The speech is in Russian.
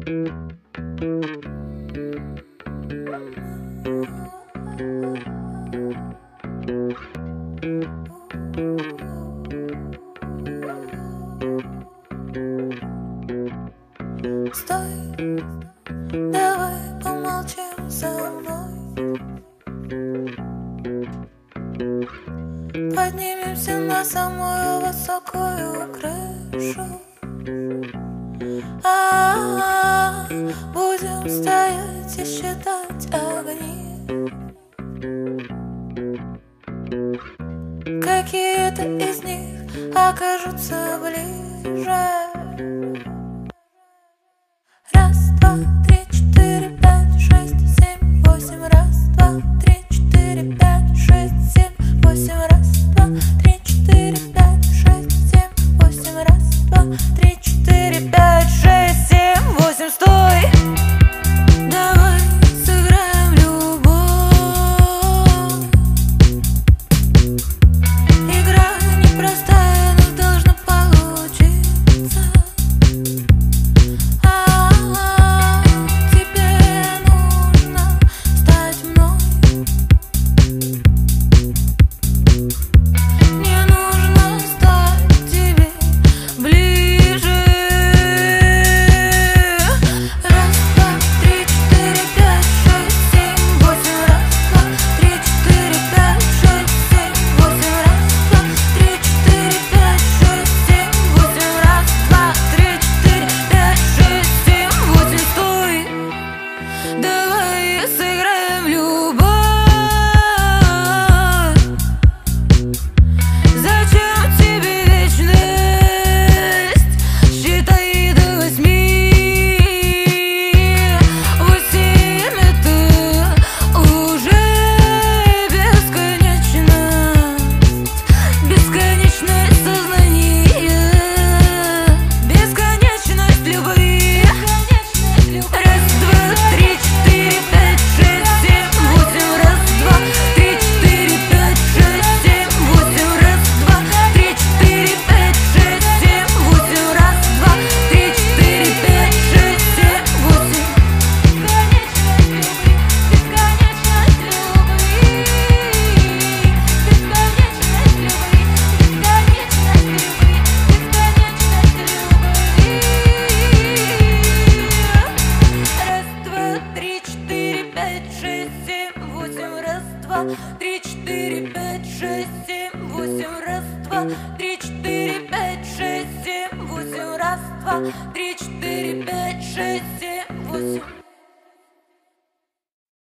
Стой, давай помолчим со мной. Поднимемся на самую высокую крышу. Будем стоять и считать огни. Какие-то из них окажутся ближе. Раз, два, три, четыре, пять, шесть, семь, восемь. Раз, два, три, четыре, пять, шесть, семь, восемь. Раз, два, три, четыре, пять, шесть, семь, восемь. Раз, два, три, четыре, пять, шесть, семь, восемь. Стой! Давай сыграем любовь. Игра непростая, но должна получиться. Три, четыре, пять, шесть, семь, восемь. Раз, два, три, четыре, пять, шесть, семь, восемь. Раз, два, три, четыре, пять, шесть, семь, восемь.